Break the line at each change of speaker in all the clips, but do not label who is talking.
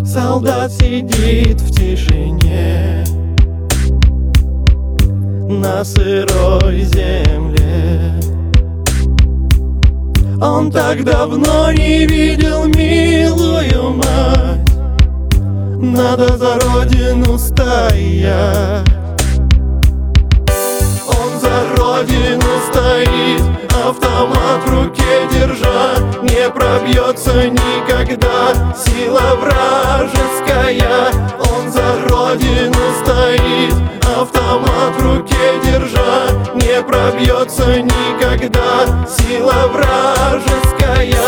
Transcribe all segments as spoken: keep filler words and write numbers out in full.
Солдат сидит в тишине на сырой земле. Он так давно не видел милую мать. Надо за родину стоять. Он за родину стоит, автомат в руке держа. Не пробьется никогда сила вражеская. Он за родину стоит, автомат в руке держа. Не пробьется никогда сила вражеская.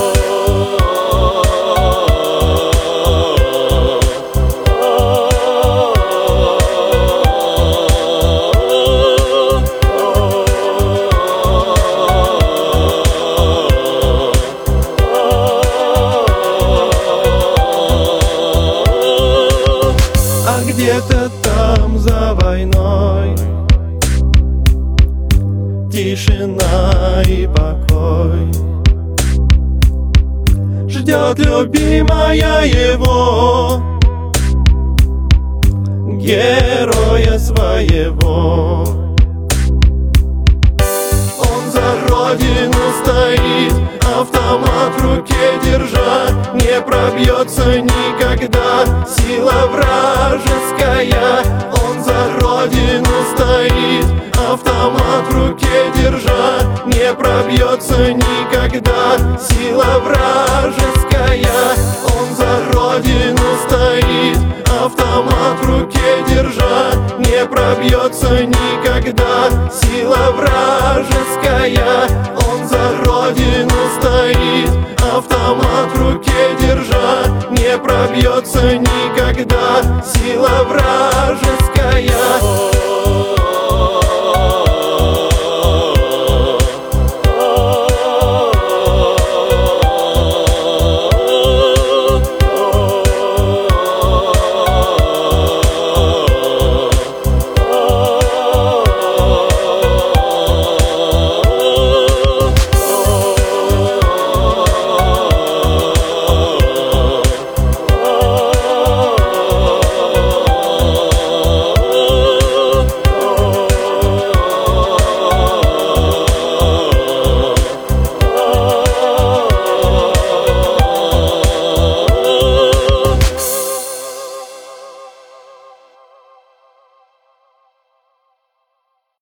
Где-то там за войной тишина и покой. Ждет любимая его, героя своего. Он за родину стоит, автомат в руке держа. Не пробьется никогда сила вражеская. Он за родину стоит, автомат в руке держа. Не пробьется никогда сила вражеская. Он за родину стоит, автомат в руке держа. Не пробьется никогда сила вражеская. Он за родину стоит, автомат в руке держа. Не пробьется никогда сила вражеская.